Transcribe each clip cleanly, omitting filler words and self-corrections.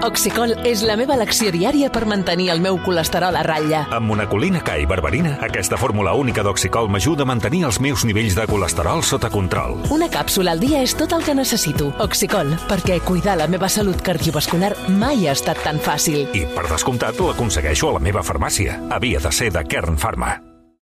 Oxicol és la meva elecció diària per mantenir el meu colesterol a ratlla. Amb monacolina K i berberina, aquesta fórmula única d'Oxicol m'ajuda a mantenir els meus nivells de colesterol sota control. Una càpsula al dia és tot el que necessito. Oxicol, perquè cuidar la meva salut cardiovascular mai ha estat tan fàcil. I, per descomptat, l'aconsegueixo a la meva farmàcia. Havia de ser de Kern Pharma.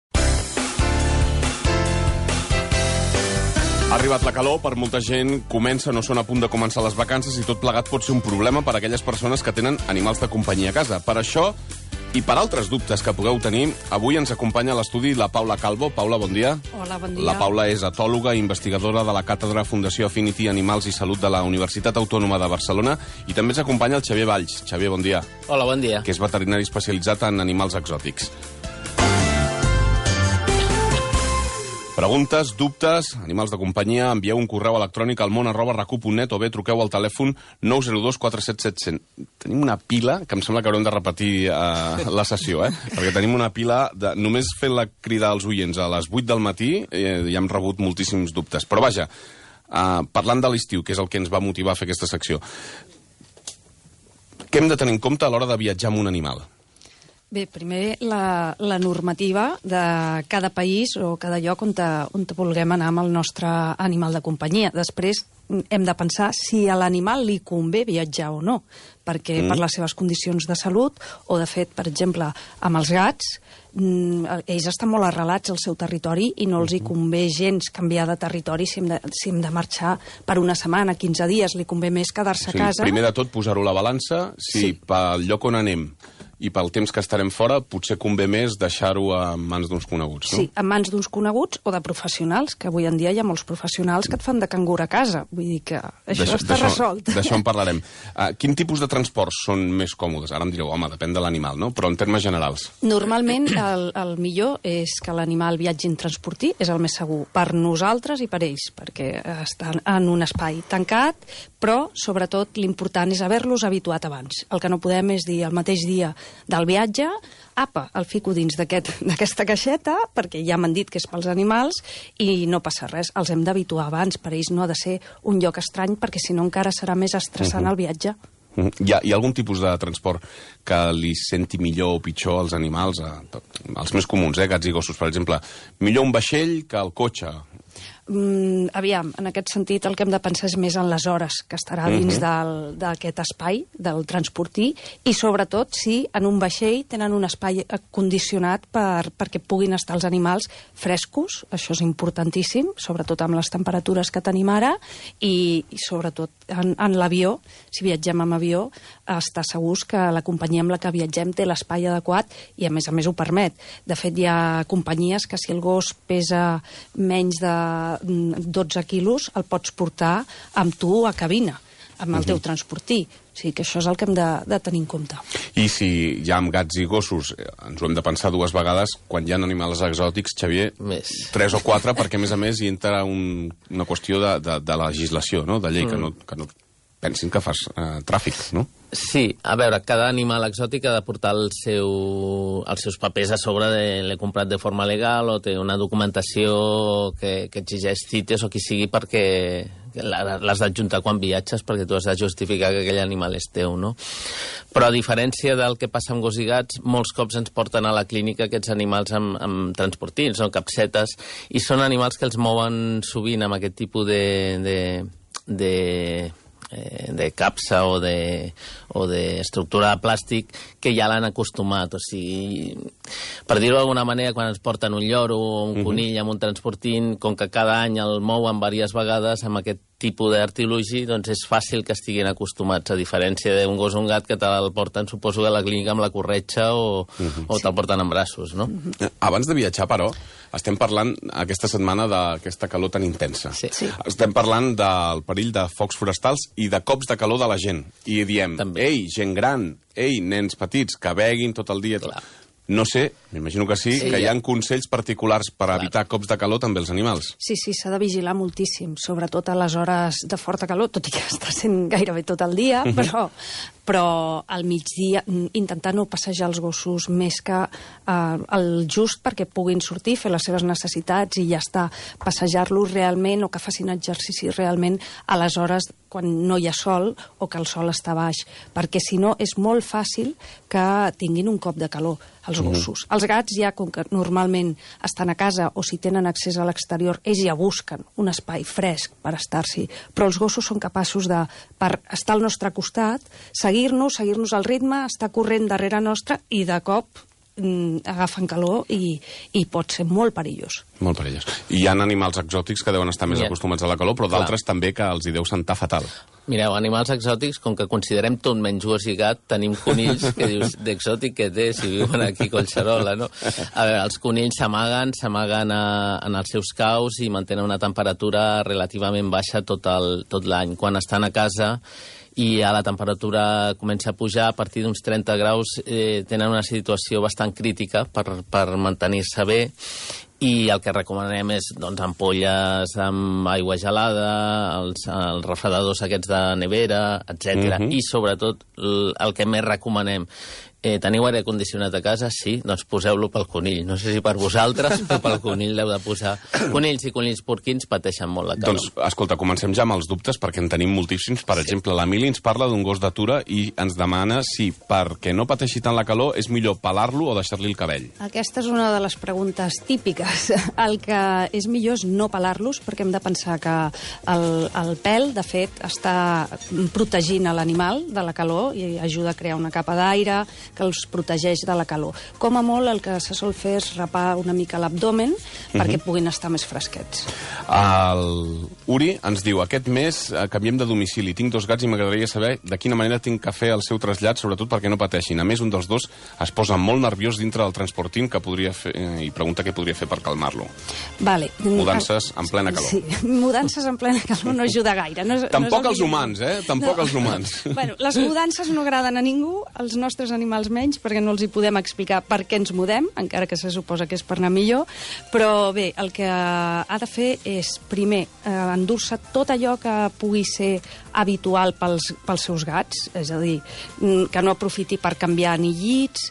Ha arribat la calor, per molta gent comencen o són a punt de començar les vacances i tot plegat pot ser un problema per a aquelles persones que tenen animals de companyia a casa. Per això, i per altres dubtes que pugueu tenir, avui ens acompanya a l'estudi la Paula Calvo. Paula, bon dia. Hola, bon dia. La Paula és etòloga i investigadora de la Càtedra Fundació Affinity Animals i Salut de la Universitat Autònoma de Barcelona, i també ens acompanya el Xavier Valls. Xavier, bon dia. Hola, bon dia. Que és veterinari especialitzat en animals exòtics. Preguntes, dubtes, animals de companyia, envieu un correu electrònic al món@racu.net o bé truqueu al telèfon 902 47700. Tenim una pila, que em sembla que haurem de repetir la sessió, perquè tenim una pila de... Només fent la crida als oients a les 8 del matí ja hem rebut moltíssims dubtes. Però vaja, parlant de l'estiu, que és el que ens va motivar a fer aquesta secció, què hem de tenir en compte a l'hora de viatjar amb un animal? Bé, primer la normativa de cada país o cada lloc on vulguem anar amb el nostre animal de companyia. Després hem de pensar si a l'animal li convé viatjar o no, perquè per les seves condicions de salut, o de fet, per exemple, amb els gats, ells estan molt arrelats al seu territori i no els hi convé gens canviar de territori si hem de marxar per una setmana, 15 dies, li convé més quedar-se a casa. Primer de tot, posar-ho a la balança, si pel lloc on anem i pel temps que estarem fora, potser convé més deixar-ho en mans d'uns coneguts, no? Sí, en mans d'uns coneguts o de professionals, que avui en dia hi ha molts professionals que et fan de cangur a casa. Vull dir que això està resolt. D'això en parlarem. Quin tipus de transports són més còmodes? Ara em direu, home, depèn de l'animal, no? Però en termes generals. Normalment el millor és que l'animal viatgi en transportí, és el més segur per nosaltres i per ells, perquè estan en un espai tancat, però sobretot l'important és haver-los habituat abans. El que no podem és dir el mateix dia del viatge, apa, el fico dins d'aquesta caixeta, perquè ja m'han dit que és pels animals, i no passa res, els hem d'habituar abans, per ells no ha de ser un lloc estrany, perquè si no encara serà més estressant el viatge. Hi ha algun tipus de transport que li senti millor o pitjor als animals? Els més comuns, gats i gossos, per exemple. Millor un vaixell que el cotxe? Aviam, en aquest sentit el que hem de pensar és més en les hores que estarà dins d'aquest espai, del transportí, i sobretot si en un vaixell tenen un espai condicionat perquè puguin estar els animals frescos, això és importantíssim, sobretot amb les temperatures que tenim ara, i sobretot en l'avió, si viatgem amb avió, estar segurs que la companyia amb la que viatgem té l'espai adequat i a més ho permet. De fet, hi ha companyies que si el gos pesa menys de 12 quilos el pots portar amb tu a cabina, amb el teu transportí. O sigui que això és el que hem de tenir en compte. I si ja amb gats i gossos ens ho hem de pensar dues vegades, quan hi ha animals exòtics, Xavier, 3 o 4, perquè a més hi entra una qüestió de legislació, no? De llei, que no pensin que fas tràfic, no? Sí, a veure, cada animal exòtic ha de portar els seus papers a sobre l'he comprat de forma legal o té una documentació que exigeix CITES o qui sigui perquè l'has d'adjuntar quan viatges perquè tu has de justificar que aquell animal és teu, no? Però a diferència del que passa amb gos i gats, molts cops ens porten a la clínica aquests animals amb transportins o capsetes i són animals que els mouen sovint amb aquest tipus de capsa o d'estructura de plàstic que ja l'han acostumat. O sigui, per dir-ho d'alguna manera, quan ens porten un lloro o un conill amb un transportín, com que cada any el mouen diverses vegades amb aquest tipus d'artilugi, doncs és fàcil que estiguin acostumats, a diferència d'un gos o un gat que te'l porten, suposo, a la clínica amb la corretja o te'l porten en braços, no? Abans de viatjar, però, estem parlant aquesta setmana d'aquesta calor tan intensa. Sí. Estem parlant del perill de focs forestals i de cops de calor de la gent. I diem, ei, gent gran, ei, nens petits, que beguin tot el dia. No sé, m'imagino que sí, que hi ha consells particulars per evitar cops de calor també als animals. Sí, s'ha de vigilar moltíssim, sobretot a les hores de forta calor, tot i que està sent gairebé tot el dia, però però al migdia intentar no passejar els gossos més que el just perquè puguin sortir, fer les seves necessitats i ja està, passejar-los realment o que facin exercici realment a les hores quan no hi ha sol o que el sol està baix, perquè si no és molt fàcil que tinguin un cop de calor els gossos. Els gats ja, com que normalment estan a casa o si tenen accés a l'exterior, ells ja busquen un espai fresc per estar-s'hi, però els gossos són capaços de, per estar al nostre costat, seguir-nos el ritme, estar corrent darrere nostre i de cop agafen calor i pot ser molt perillós. Molt perillós. I hi ha animals exòtics que deuen estar més acostumats a la calor, però d'altres també que els hi deu sentar fatal. Mireu, animals exòtics, com que considerem tot menys gos i gat, tenim conills que dius, d'exòtic que té, si viuen aquí a Collserola, no? A veure, els conills s'amaguen en els seus caus i mantenen una temperatura relativament baixa tot l'any. Quan estan a casa i a la temperatura comença a pujar, a partir d'uns 30 graus tenen una situació bastant crítica per mantenir-se bé, i el que recomanem és ampolles amb aigua gelada, els refredadors aquests de nevera, etc. I sobretot el que més recomanem, teniu aire condicionat a casa? Sí, doncs poseu-lo pel conill. No sé si per vosaltres, però pel conill l'heu de posar. Conills i conills porquins pateixen molt la calor. Doncs, escolta, comencem ja amb els dubtes, perquè en tenim moltíssims. Per exemple, l'Emili ens parla d'un gos d'atura i ens demana si, perquè no pateixi tant la calor, és millor pelar-lo o deixar-li el cabell. Aquesta és una de les preguntes típiques. El que és millor és no pelar-los, perquè hem de pensar que el pèl, de fet, està protegint l'animal de la calor i ajuda a crear una capa d'aire que els protegeix de la calor. Com a molt, el que se sol fer és rapar una mica l'abdomen perquè puguin estar més fresquets. El Uri ens diu, aquest mes canviem de domicili, tinc 2 gats i m'agradaria saber de quina manera tinc que fer el seu trasllat, sobretot perquè no pateixin. A més, un dels dos es posa molt nerviós dintre del transportín que podria fer, i pregunta què podria fer per calmar-lo. Vale. Mudances en plena calor. Sí, mudances en plena calor no ajuda gaire. Tampoc els humans, Tampoc els humans. Bueno, les mudances no agraden a ningú, als nostres animals menys, perquè no els hi podem explicar per què ens mudem, encara que se suposa que és per anar millor, però bé, el que ha de fer és, primer, endur-se tot allò que pugui ser habitual pels seus gats, és a dir, que no aprofiti per canviar ni llits,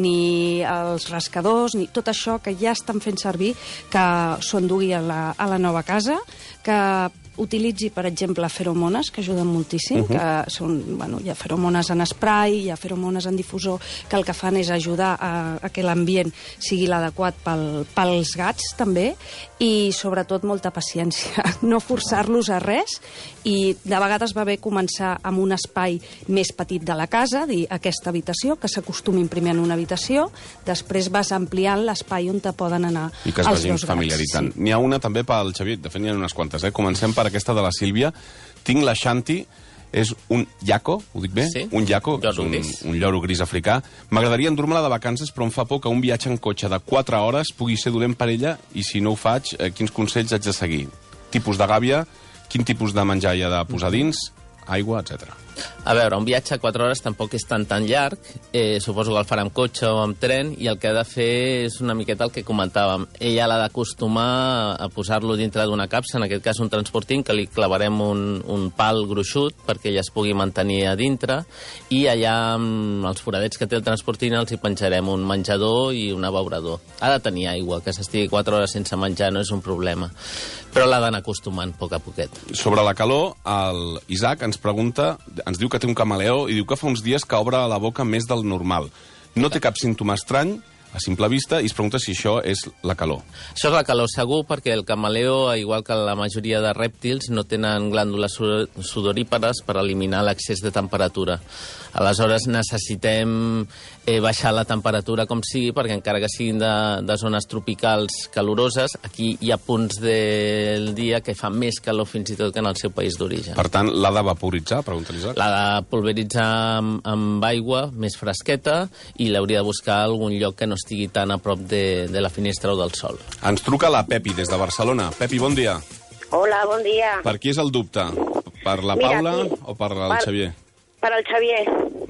ni els rascadors, ni tot això que ja estan fent servir, que s'ho endugui a la nova casa, que utilitzi, per exemple, feromones, que ajuden moltíssim, que són, hi ha feromones en spray, hi ha feromones en difusor, que el que fan és ajudar a que l'ambient sigui l'adequat pels gats, també, i sobretot molta paciència. No forçar-los a res, i de vegades va bé començar amb un espai més petit de la casa, dir aquesta habitació, que s'acostumin primer en una habitació, després vas ampliant l'espai on te poden anar els dos gats. I que es vagin familiaritzant. N'hi ha una també pel Xavier, de fet n'hi ha unes quantes, Comencem per aquesta de la Sílvia. Tinc la Shanti, és un iaco, ho dic bé? Sí. Un iaco, un lloro gris africà. M'agradaria endur-me-la de vacances, però em fa por que un viatge en cotxe de 4 hores pugui ser dolent per ella, i si no ho faig, quins consells haig de seguir? Tipus de gàbia, quin tipus de menjar hi ha de posar dins, aigua, etc. A veure, un viatge a 4 hores tampoc és tan llarg, suposo que el farà amb cotxe o amb tren, i el que ha de fer és una miqueta el que comentàvem. Ella l'ha d'acostumar a posar-lo dintre d'una capsa, en aquest cas un transportín, que li clavarem un pal gruixut perquè ella es pugui mantenir a dintre, i allà amb els foradets que té el transportín els hi penjarem un menjador i un abeurador. Ha de tenir aigua, que s'estigui 4 hores sense menjar no és un problema, però l'ha d'anar acostumant a poc a poquet. Sobre la calor, el Isaac ens pregunta, ens diu que té un camaleó i diu que fa uns dies que obre la boca més del normal. No té cap símptoma estrany a simple vista i es pregunta si això és la calor. Això és la calor segur, perquè el camaleó, igual que la majoria de rèptils, no tenen glàndules sudorípares per eliminar l'excés de temperatura. Aleshores necessitem baixar la temperatura com sigui, perquè encara que siguin de zones tropicals caloroses, aquí hi ha punts del dia que fa més calor fins i tot que en el seu país d'origen. Per tant, l'ha de vaporitzar, pregunta l'Isaac? L'ha de pulveritzar amb aigua més fresqueta i l'hauria de buscar algun lloc que no estigui tan a prop de la finestra o del sol. Ens truca la Pepi des de Barcelona. Pepi, bon dia. Hola, bon dia. Per qui és el dubte? Per la Paula o per el Xavier? Per al Xavier.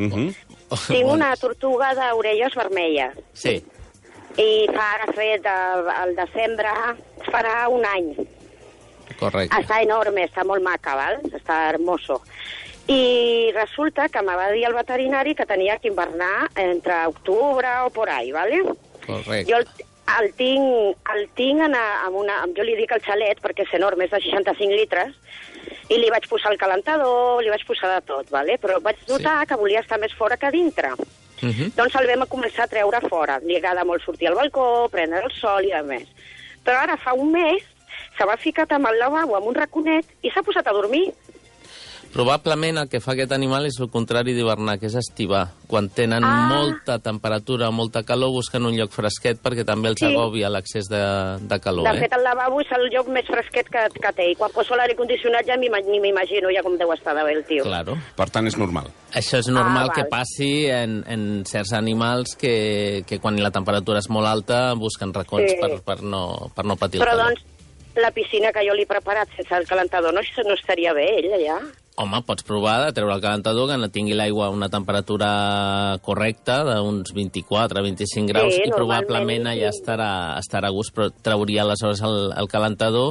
Tinc una tortuga d'orelles vermelles. Sí. I de fet, al desembre farà un any. Correcte. Està enorme, està molt maca, val? Està hermoso. I resulta que me va dir el veterinari que tenia que hivernar entre octubre o por ahí, ¿vale? Correcte. Jo el tinc amb una... Jo li dic el xalet, perquè és enorme, és de 65 litres, i li vaig posar el calentador, li vaig posar de tot, ¿vale? Però vaig notar que volia estar més fora que dintre. Doncs el vam començar a treure fora. Li agrada molt sortir al balcó, prendre el sol i a més. Però ara fa un mes se va ficat amb el lavabo amb un raconet i s'ha posat a dormir. Probablement el que fa aquest animal és el contrari d'hivernar, que és estivar. Quan tenen molta temperatura, molta calor, busquen un lloc fresquet perquè també els agòbia l'excés de calor. De fet, el lavabo és el lloc més fresquet que té. I quan poso l'aire condicionat ja ni m'imagino ja com deu estar de bé el tio. Claro. Per tant, és normal. Això és normal que passi en certs animals que quan la temperatura és molt alta busquen racons per no patir el calor. Però, doncs, la piscina que jo li he preparat sense el calentador no estaria bé, ella, ja? Home, pots provar de treure el calentador, que no tingui l'aigua a una temperatura correcta, d'uns 24-25 graus, i probablement allà estarà a gust, però trauria aleshores el calentador,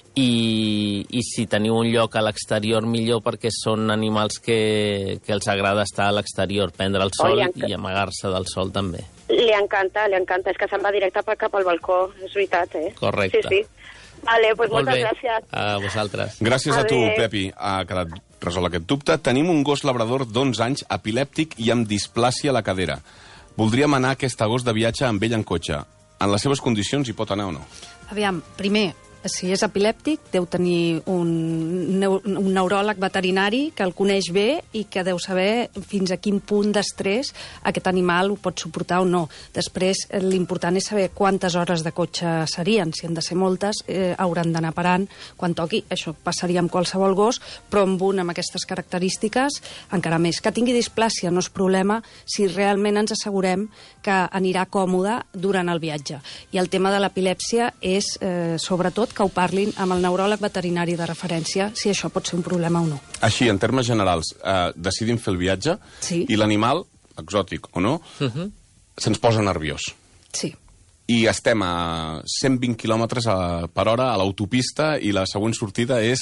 i si teniu un lloc a l'exterior millor, perquè són animals que els agrada estar a l'exterior, prendre el sol i amagar-se del sol també. Li encanta, és que se'n va directe cap al balcó, és veritat, Correcte. Sí. Vale, pues moltes gràcies. A vosaltres. Gràcies a tu, Pepi. Ha quedat resolt aquest dubte. Tenim un gos labrador d'11 anys, epilèptic i amb displàsia a la cadera. Voldríem anar aquest agost de viatge amb ell en cotxe. En les seves condicions hi pot anar o no? Aviam, primer, si és epilèptic, deu tenir un neuròleg veterinari que el coneix bé i que deu saber fins a quin punt d'estrès aquest animal ho pot suportar o no. Després, l'important és saber quantes hores de cotxe serien. Si han de ser moltes, hauran d'anar parant quan toqui. Això passaria amb qualsevol gos, però amb un amb aquestes característiques encara més. Que tingui displàsia no és problema si realment ens assegurem que anirà còmode durant el viatge. I el tema de l'epilèpsia és, sobretot, que ho parlin amb el neuròleg veterinari de referència, si això pot ser un problema o no. Així, en termes generals, decidim fer el viatge i l'animal, exòtic o no, se'ns posa nerviós. Sí. I estem a 120 km per hora a l'autopista i la següent sortida és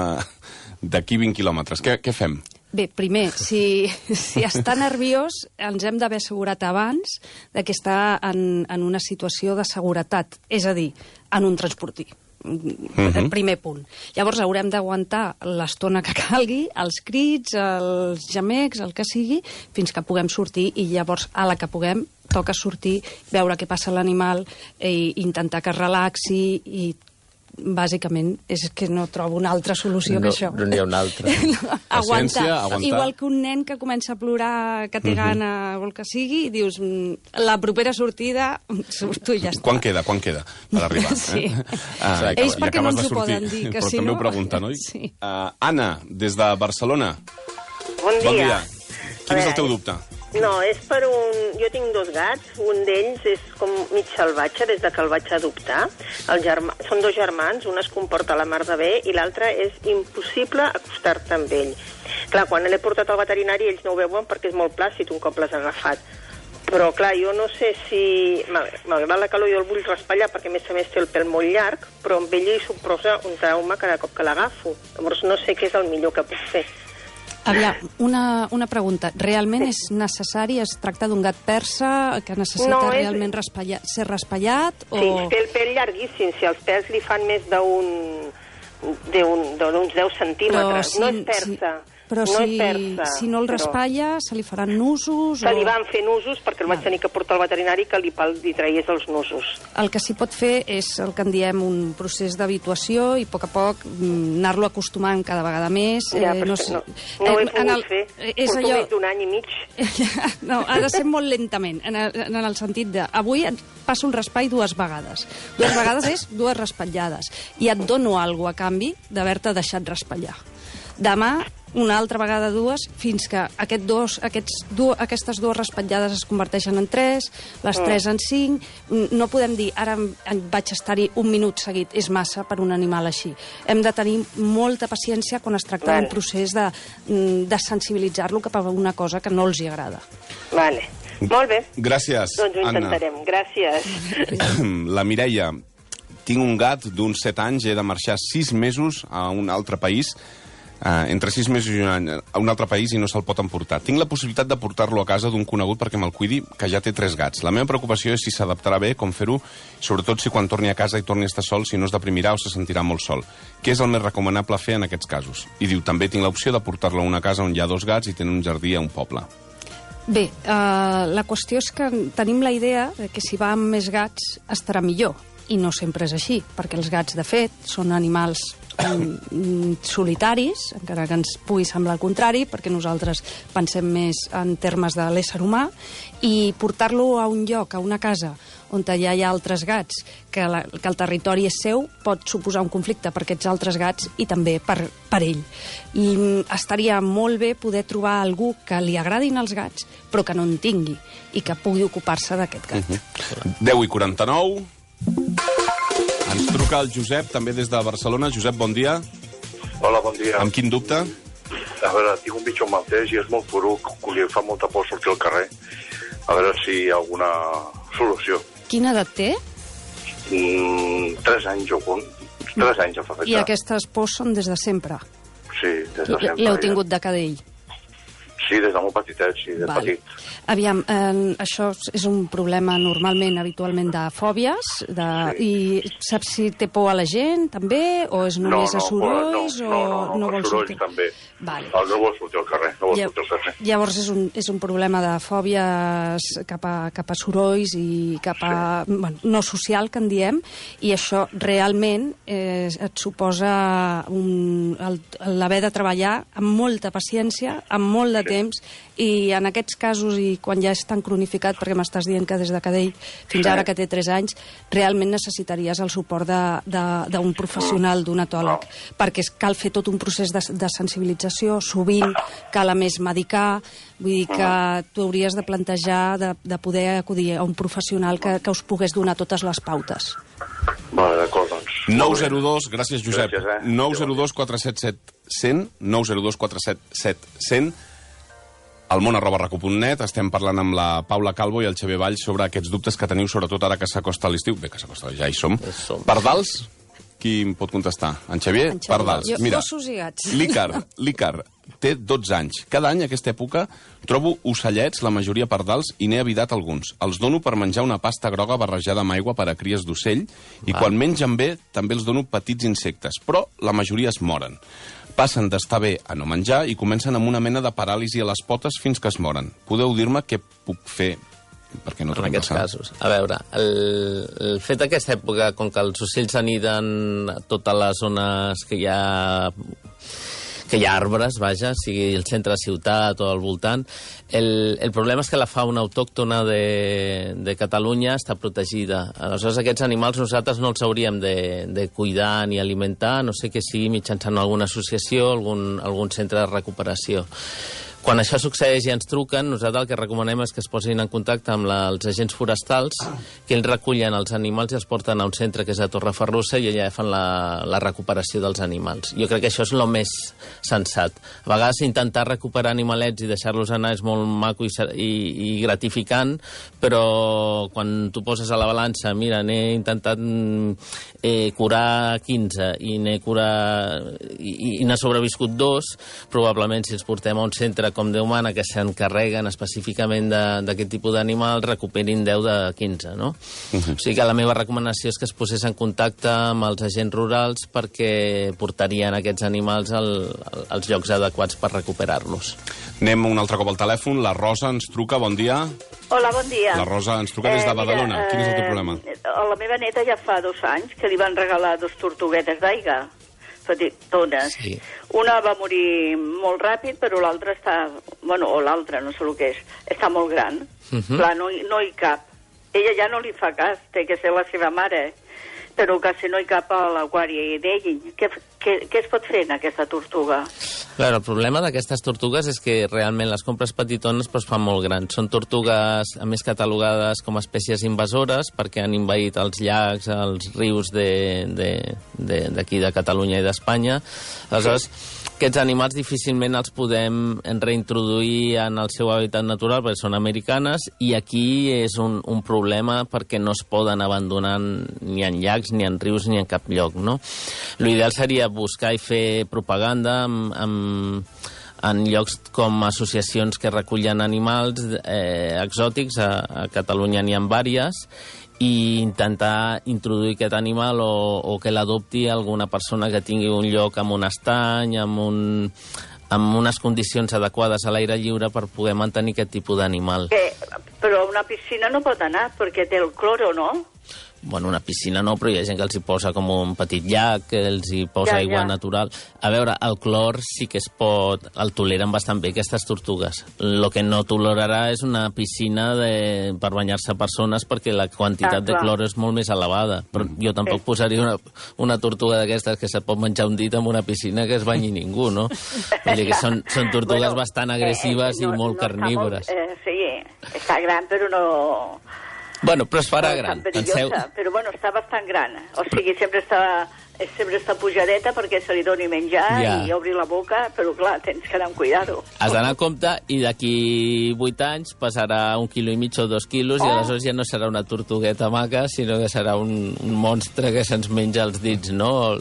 d'aquí 20 quilòmetres. Què fem? Bé, primer, si està nerviós, ens hem d'haver assegurat abans que està en una situació de seguretat, és a dir, en un transportí. El primer punt. Llavors haurem d'aguantar l'estona que calgui, els crits, els gemecs, el que sigui, fins que puguem sortir, i llavors, a la que puguem, toca sortir, veure què passa a l'animal, i intentar que es relaxi, i bàsicament és que no trobo una altra solució que això. No n'hi ha una altra. Aguantar. Igual que un nen que comença a plorar, que té gana o el que sigui, i dius, la propera sortida surto i ja està. Quan queda per arribar? Sí. Ells perquè no ens ho poden dir, que però si també no... ho pregunten, oi? Sí. Anna, des de Barcelona. Bon dia. Quin és el teu dubte? No, és per un... Jo tinc 2 gats, un d'ells és com mig salvatge des que el vaig adoptar. Són 2 germans, un es comporta la mar de bé i l'altre és impossible acostar-te amb ell. Clar, quan l'he portat al veterinari ells no ho veuen perquè és molt plàcid un cop l'has agafat. Però, clar, jo no sé si... Malgrat la calor jo el vull raspallar perquè a més té el pèl molt llarg, però amb ell hi suposa un trauma cada cop que l'agafo. Llavors no sé què és el millor que puc fer. Aviam, una pregunta. Realment és necessari, es tracta d'un gat persa que necessita realment ser raspallat? Sí, té el pèl llarguíssim. Si els pèls li fan més d'uns 10 centímetres. No és persa. Però si no el raspalla, se li faran nusos? Se li van fer nusos perquè el vaig tenir que portar al veterinari que li traiés els nusos. El que s'hi pot fer és el que en diem un procés d'habituació i a poc anar-lo acostumant cada vegada més. Ja, no ho he pogut fer. Porto més d'un any i mig. No, ha de ser molt lentament, en el sentit de... Avui passo el raspall 2 vegades. 2 vegades és 2 raspallades. I et dono alguna cosa a canvi d'haver-te deixat raspallar. Demà, una altra vegada 2, fins que aquestes 2 raspallades es converteixen en 3, les 3 en 5. No podem dir, ara vaig estar-hi 1 minut seguit, és massa per un animal així. Hem de tenir molta paciència quan es tracta d'un procés de sensibilitzar-lo cap a una cosa que no els hi agrada. Vale. Molt bé. Gràcies, Anna. Doncs ho intentarem. Gràcies. La Mireia, tinc un gat d'uns 7 anys, he de marxar 6 mesos a un altre país. entre 6 mesos i un any a un altre país i no se'l pot emportar. Tinc la possibilitat de portar-lo a casa d'un conegut perquè me'l cuidi, que ja té 3 gats. La meva preocupació és si s'adaptarà bé, com fer-ho, sobretot si quan torni a casa i torni a estar sol, si no es deprimirà o se sentirà molt sol. Què és el més recomanable fer en aquests casos? I diu, també tinc l'opció de portar-lo a una casa on hi ha 2 gats i tenen un jardí a un poble. Bé, la qüestió és que tenim la idea que si va amb més gats estarà millor. I no sempre és així, perquè els gats, de fet, són animals solitaris, encara que ens pugui semblar el contrari, perquè nosaltres pensem més en termes de l'ésser humà, i portar-lo a un lloc, a una casa, on ja hi ha altres gats, que el territori és seu, pot suposar un conflicte per aquests altres gats i també per ell. I estaria molt bé poder trobar algú que li agradin els gats, però que no en tingui, i que pugui ocupar-se d'aquest gat. 10:49... Ens truca el Josep, també des de Barcelona. Josep, bon dia. Hola, bon dia. Amb quin dubte? A veure, tinc un bitxo maltès i és molt poruc, li fa molta por sortir al carrer. A veure si hi ha alguna solució. Quina edat té? 3 anys o 3 anys ja fa festa. I aquestes pors són des de sempre? Sí, des de sempre. L'heu tingut de cadell? Sí, des de molt petitet, sí, de petit. Aviam, això és un problema normalment, habitualment, de fòbies, i saps si té por a la gent, també, o és només a sorolls, o no vol sortir? Sorolls, també. Vale. No vol sortir al carrer, no vol sortir al carrer. Llavors és un problema de fòbies cap a sorolls i cap a... Bueno, no social, que en diem, i això realment et suposa l'haver de treballar amb molta paciència, amb molt de temps, i en aquests casos, i quan ja és tan cronificat, perquè m'estàs dient que des de cadell fins ara que té 3 anys, realment necessitaries el suport d'un professional, d'un etòleg, perquè cal fer tot un procés de sensibilització, sovint cal a més medicar, vull dir que tu hauries de plantejar de poder acudir a un professional que us pogués donar totes les pautes. Vale, d'acord, doncs. 902, gràcies, Josep. Gràcies, 902 477 100, 902 477 100, al món@recu.net. Estem parlant amb la Paula Calvo i el Xavier Valls sobre aquests dubtes que teniu, sobretot ara que s'acosta l'estiu. Bé, que s'acosta, ja hi som. Pardals? Qui em pot contestar? En Xavier? Pardals. Mira, gossos i gats. L'Ícar té 12 anys. Cada any, a aquesta època, trobo ocellets, la majoria pardals, i n'he evitat alguns. Els dono per menjar una pasta groga barrejada amb aigua per a cries d'ocell, i quan mengen bé, també els dono petits insectes, però la majoria es moren. Passen d'estar bé a no menjar i comencen amb una mena de paràlisi a les potes fins que es moren. Podeu dir-me què puc fer perquè no en aquests casos? A veure, el fet d'aquesta època, com que els ocells aniden a totes les zones que hi ha arbres, vaja, sigui el centre de ciutat o al voltant, el problema és que la fauna autòctona de Catalunya està protegida. Aleshores, aquests animals nosaltres no els hauríem de cuidar ni alimentar, no sé que sigui mitjançant alguna associació, algun centre de recuperació. Quan això succeeix i ens truquen, nosaltres el que recomanem és que es posin en contacte amb els agents forestals, que ells recullen els animals i els porten a un centre que és a Torreferrussa i allà fan la recuperació dels animals. Jo crec que això és el més sensat. A vegades intentar recuperar animalets i deixar-los anar és molt maco i gratificant, però quan tu poses a la balança, mira, n'he intentat curar 15 i n'ha sobreviscut 2, probablement si els portem a un centre com Déu mana, que s'encarreguen específicament d'aquest tipus d'animals, recuperin 10 de 15, no? O sigui que la meva recomanació és que es posés en contacte amb els agents rurals perquè portarien aquests animals als llocs adequats per recuperar-los. Anem un altre cop al telèfon. La Rosa ens truca, bon dia. Hola, bon dia. La Rosa ens truca des de Badalona. Quin és el teu problema? La meva neta ja fa 2 anys que li van regalar 2 tortuguetes d'aigua, petitones. Sí. Una va morir molt ràpid, però l'altra està... Bueno, o l'altra, no sé el que és. Està molt gran. Clar, no hi cap. Ella ja no li fa cas, té que ser la seva mare, però quasi no hi cap a l'aquari d'ell. Què es pot fer en aquesta tortuga? Clar, el problema d'aquestes tortugues és que realment les compres petitones es fan molt grans. Són tortugues, a més, catalogades com a espècies invasores perquè han invaït els llacs, els rius d'aquí de Catalunya i d'Espanya. Aleshores, Aquests animals difícilment els podem reintroduir en el seu hàbitat natural perquè són americanes, i aquí és un problema perquè no es poden abandonar ni en llacs, ni en rius, ni en cap lloc, no? L'ideal seria buscar i fer propaganda en llocs com associacions que recullen animals exòtics. A Catalunya n'hi ha diverses, i intentar introduir aquest animal o que l'adopti alguna persona que tingui un lloc amb un estany, amb unes condicions adequades a l'aire lliure per poder mantenir aquest tipus d'animal. Però a una piscina no pot anar perquè té el cloro, no? Bueno, una piscina no, però hi ha gent que els hi posa com un petit llac, que els hi posa aigua natural. A veure, el clor sí que es pot... El toleren bastant bé, aquestes tortugues. El que no tolerarà és una piscina per banyar-se persones, perquè la quantitat de clor és molt més elevada. Però jo tampoc posaria una tortuga d'aquestes que se't pot menjar un dit en una piscina que es banyi ningú, no? Vull dir que són tortugues bastant agressives i molt carnívores. Sí, està gran, però no... Bueno, però es farà gran. Però bueno, està bastant gran. O sigui, sempre està pujadeta perquè se li doni menjar i obri la boca, però clar, tens que anar amb cuidado. Has d'anar a compte i d'aquí 8 anys passarà 1,5 quilos o 2 quilos i aleshores ja no serà una tortugueta maca, sinó que serà un monstre que se'ns menja els dits, no?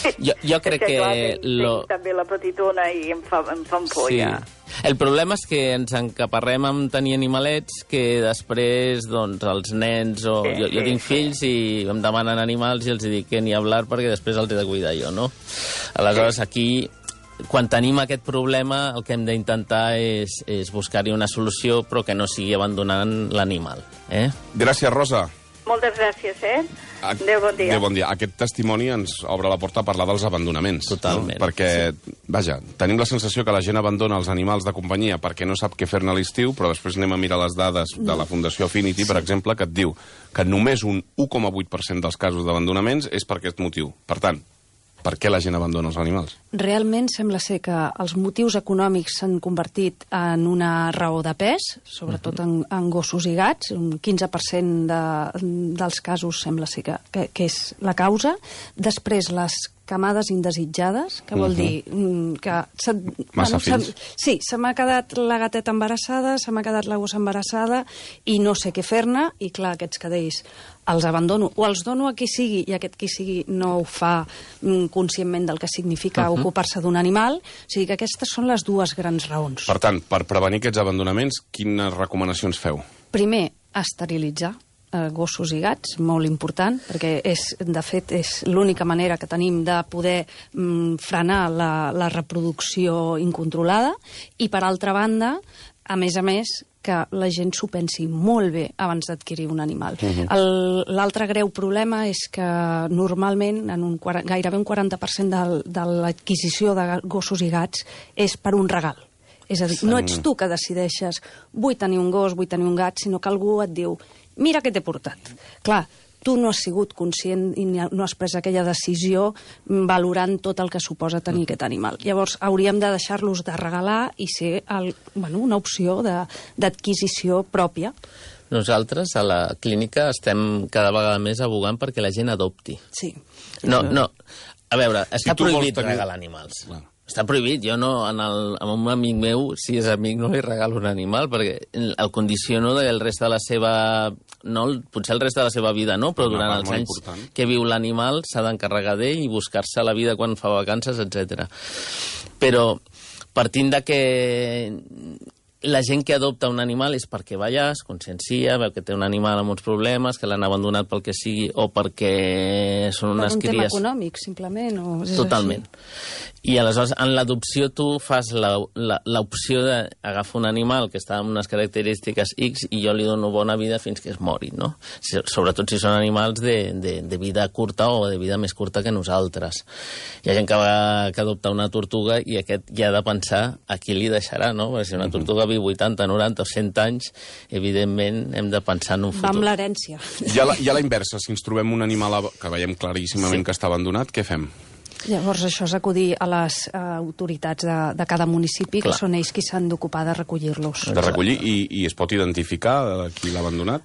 Jo crec que... Tinc també la petitona i em fa por, ja. El problema és que ens encaparrem amb tenir animalets que després, doncs, els nens jo tinc fills i em demanen animals i els dic que ni hablar perquè després els he de cuidar jo, no? Aleshores, aquí, quan tenim aquest problema, el que hem d'intentar és buscar-hi una solució, però que no sigui abandonant l'animal. Gràcies, Rosa. Moltes gràcies, Adéu, bon dia. Adéu, bon dia. Aquest testimoni ens obre la porta a parlar dels abandonaments. Totalment. No? Perquè, vaja, tenim la sensació que la gent abandona els animals de companyia perquè no sap què fer-ne a l'estiu, però després anem a mirar les dades de la Fundació Affinity, per exemple, que et diu que només un 1,8% dels casos d'abandonaments és per aquest motiu. Per tant, per què la gent abandona els animals? Realment sembla ser que els motius econòmics s'han convertit en una raó de pes, sobretot en gossos i gats. Un 15% dels casos sembla ser que és la causa. Després, les camades indesitjades, que vol dir que... Massa fills. Sí, se m'ha quedat la gateta embarassada, se m'ha quedat la gossa embarassada i no sé què fer-ne, i clar, aquests cadells els abandono o els dono a qui sigui i aquest qui sigui no ho fa conscientment del que significa ocupar-se d'un animal. O sigui que aquestes són les dues grans raons. Per tant, per prevenir aquests abandonaments, quines recomanacions feu? Primer, esterilitzar gossos i gats, molt important, perquè de fet és l'única manera que tenim de poder frenar la reproducció incontrolada, i per altra banda, a més, que la gent s'ho pensi molt bé abans d'adquirir un animal. L'altre greu problema és que normalment gairebé un 40% de l'adquisició de gossos i gats és per un regal. És a dir, no ets tu que decideixes vull tenir un gos, vull tenir un gat, sinó que algú et diu mira què t'he portat. Clar, tu no has sigut conscient i no has pres aquella decisió valorant tot el que suposa tenir aquest animal. Llavors, hauríem de deixar-los de regalar i ser una opció d'adquisició pròpia. Nosaltres, a la clínica, estem cada vegada més abogant perquè la gent adopti. Sí. No. A veure, està prohibit regalar animals. Està prohibit. Jo no, a un amic meu, si és amic, no li regalo un animal, perquè el condiciono del reste de la seva... potser el reste de la seva vida no, però durant els anys que viu l'animal s'ha d'encarregar d'ell i buscar-se la vida quan fa vacances, etc. Però partint de que la gent que adopta un animal és perquè es consciencia, veu que té un animal amb uns problemes, que l'han abandonat pel que sigui, o perquè són unes cries... Per un tema econòmic, simplement. Totalment. I aleshores, en l'adopció, tu fas l'opció d'agafar un animal que està amb unes característiques X i jo li dono bona vida fins que es mori, no? Sobretot si són animals de vida curta o de vida més curta que nosaltres. Hi ha gent que adopta una tortuga i aquest ja ha de pensar a qui li deixarà, no? Perquè si una tortuga viu 80, 90 o 100 anys, evidentment hem de pensar en un futur. Va amb l'herència. I a la inversa, si ens trobem un animal que veiem claríssimament que està abandonat, què fem? Llavors això és acudir a les autoritats de cada municipi, que són ells qui s'han d'ocupar de recollir-los. De recollir, i es pot identificar qui l'ha abandonat?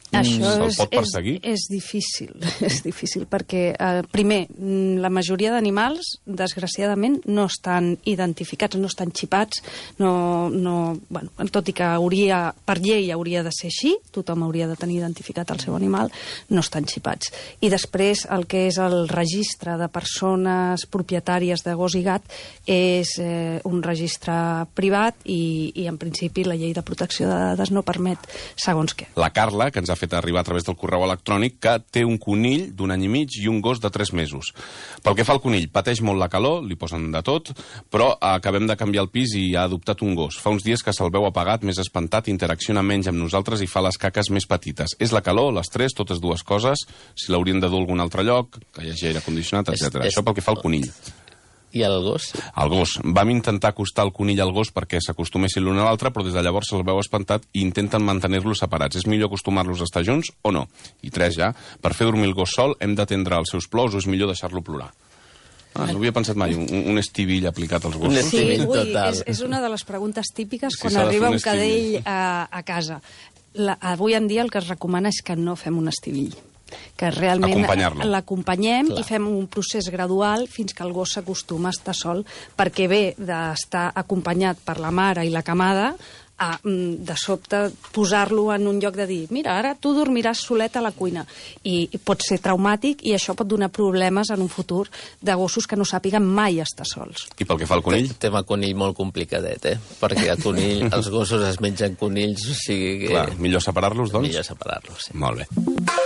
Se'l pot perseguir? És difícil, perquè, primer, la majoria d'animals, desgraciadament, no estan identificats, no estan xipats, tot i que per llei hauria de ser així, tothom hauria de tenir identificat el seu animal, no estan xipats. I després, el que és el registre de persones propietàries de gos i gat és un registre privat i, en principi, la llei de protecció de dades no permet segons què. La Carla, que ens ha fet arribar a través del correu electrònic, que té un conill d'1 any i mig i un gos de 3 mesos. Pel que fa al conill, pateix molt la calor, li posen de tot, però acabem de canviar el pis i ha adoptat un gos. Fa uns dies que se'l veu apagat, més espantat, interacciona menys amb nosaltres i fa les caques més petites. És la calor, l'estrès, totes dues coses, si l'haurien de dur a algun altre lloc, que hi hagi aire condicionat, etc. Això pel que fa al conill. I el gos? El gos. Vam intentar acostar el conill al gos perquè s'acostumessin l'un a l'altre, però des de llavors se'l veu espantat i intenten mantenir-los separats. És millor acostumar-los a estar junts o no? I 3 ja. Per fer dormir el gos sol hem d'atendre els seus plors o és millor deixar-lo plorar? No havia pensat mai, un estivill aplicat als gossos. Sí, és una de les preguntes típiques quan arriba un cadell a casa. Avui en dia el que es recomana és que no fem un estivill, que realment l'acompanyem i fem un procés gradual fins que el gos s'acostuma a estar sol, perquè ve d'estar acompanyat per la mare i la camada a, de sobte, posar-lo en un lloc de dir, mira, ara tu dormiràs solet a la cuina. I pot ser traumàtic i això pot donar problemes en un futur de gossos que no sàpiguen mai estar sols. I pel que fa al conill? Tema conill molt complicadet, perquè el conill, els gossos es mengen conills, o sigui que... Clar, millor separar-los, doncs? Millor separar-los, sí. Molt bé.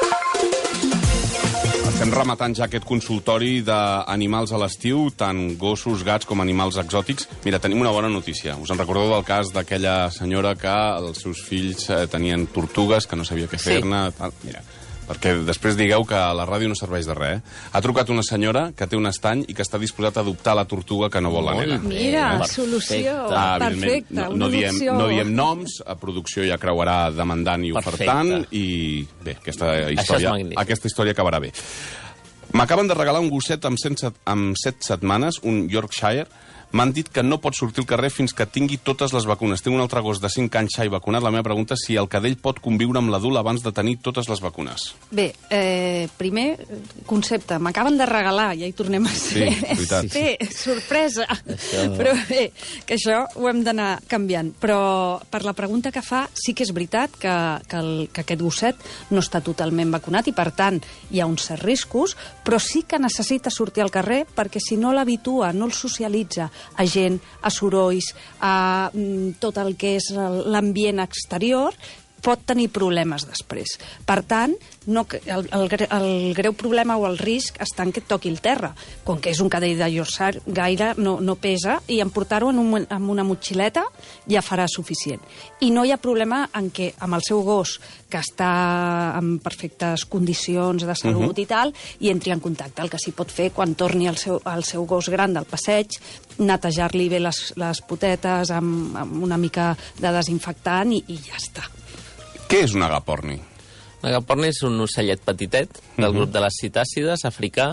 Estem rematant ja aquest consultori d'animals a l'estiu, tant gossos, gats com animals exòtics. Mira, tenim una bona notícia. Us en recordeu del cas d'aquella senyora que els seus fills tenien tortugues, que no sabia què fer-ne? Mira, perquè després digueu que la ràdio no serveix de res. Ha trucat una senyora que té un estany i que està disposat a adoptar la tortuga que no vol la nena. Mira, solució. Perfecte. No diem noms, a producció ja creuarà demandant i ofertant, i bé, aquesta història acabarà bé. M'acaben de regalar un gosset amb 7 setmanes, un Yorkshire. M'han dit que no pot sortir al carrer fins que tingui totes les vacunes. Tinc un altre gos de 5 anys xai vacunat. La meva pregunta és si el cadell pot conviure amb l'adult abans de tenir totes les vacunes. Bé, primer concepte. M'acaben de regalar, ja hi tornem a ser. Sí, veritat. Bé, sorpresa. Però bé, que això ho hem d'anar canviant. Però per la pregunta que fa, sí que és veritat que aquest gosset no està totalment vacunat i, per tant, hi ha uns certs riscos, però sí que necessita sortir al carrer perquè si no l'habitua, no el socialitza a gent, a sorolls, a tot el que és l'ambient exterior, pot tenir problemes després. Per tant, el greu problema o el risc està en que et toqui el terra. Com que és un cadell de Yorkshire, gaire no pesa, i emportar-ho en una motxileta ja farà suficient. I no hi ha problema en què amb el seu gos, que està en perfectes condicions de salut i tal, i entri en contacte. El que s'hi pot fer quan torni el seu gos gran del passeig, netejar-li bé les potetes amb una mica de desinfectant i ja està. Què és un agaporni? Un agaporni és un ocellet petitet del grup de les citàcides, africà,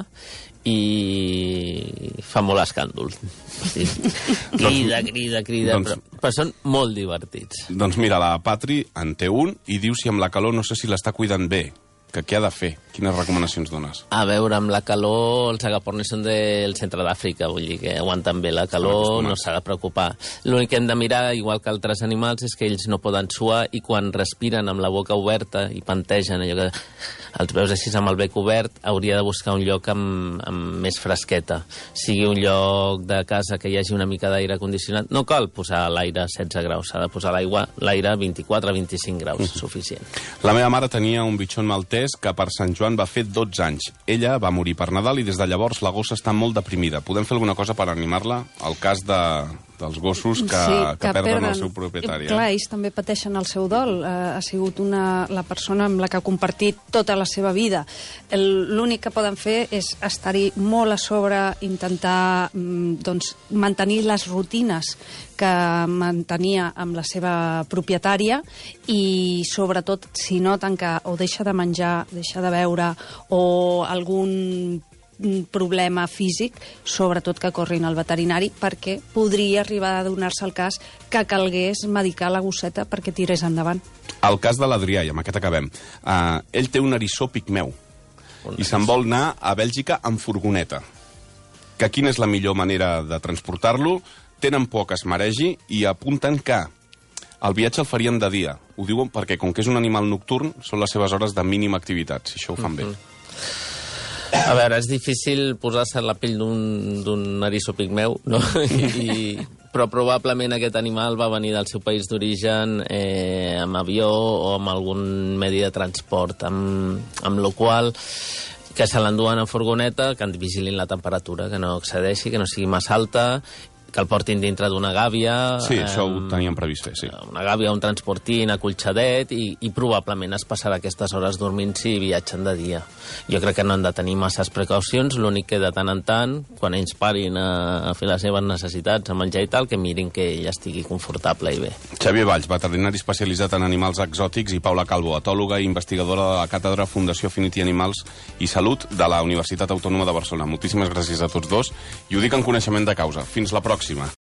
i fa molt escàndol. Sí. Crida, però són molt divertits. Doncs mira, la Patri en té un i diu si amb la calor no sé si l'està cuidant bé. Que què ha de fer? Quines recomanacions dones? A veure, amb la calor, els agapornis són del centre d'Àfrica, vull dir que aguanten bé la calor, no s'ha de preocupar. L'únic que hem de mirar, igual que altres animals, és que ells no poden suar i quan respiren amb la boca oberta i pantegen, allò que els veus així amb el bec obert, hauria de buscar un lloc amb més fresqueta. Sigui un lloc de casa que hi hagi una mica d'aire condicionat. No cal posar l'aire a 16 graus, s'ha de posar l'aire a 24-25 graus, suficient. La meva mare tenia un bitxon maltès que per Sant Joan va fer 12 anys. Ella va morir per Nadal i des de llavors la gossa està molt deprimida. Podem fer alguna cosa per animar-la? El cas dels gossos que perden el seu propietari. Clar, ells també pateixen el seu dol. Ha sigut la persona amb la que ha compartit tota la seva vida. L'únic que poden fer és estar-hi molt a sobre, intentar mantenir les rutines que mantenia amb la seva propietària i, sobretot, si noten que o deixa de menjar, deixa de beure o algun problema físic, sobretot que corrin al veterinari, perquè podria arribar a donar-se el cas que calgués medicar la gosseta perquè tirés endavant. El cas de l'Adrià, i amb aquest acabem. Ell té un eriçó pigmeu i se'n vol anar a Bèlgica amb furgoneta. Que quina és la millor manera de transportar-lo? Tenen por que es maregi i apunten que el viatge el farien de dia. Ho diuen perquè, com que és un animal nocturn, són les seves hores de mínima activitat, si això ho fan bé. A veure, és difícil posar-se en la pell d'un eriçó pigmeu, no? Però probablement aquest animal va venir del seu país d'origen amb avió o amb algun medi de transport, amb la qual que se l'enduen en furgoneta, que en vigilin la temperatura, que no excedeixi, que no sigui massa alta, que el portin dintre d'una gàbia... Sí, això ho teníem previst fer, sí. Una gàbia, un transportín acolxadet i probablement es passarà aquestes hores dormint si viatgen de dia. Jo crec que no han de tenir masses precaucions, l'únic que de tant en tant, quan ells parin a fer les seves necessitats, a menjar i tal, que mirin que ell estigui confortable i bé. Xavier Valls, veterinari especialitzat en animals exòtics, i Paula Calvo, etòloga i investigadora de la càtedra Fundació Affinity Animals i Salut de la Universitat Autònoma de Barcelona. Moltíssimes gràcies a tots dos i ho dic en coneixement de causa. Fins la pròxima.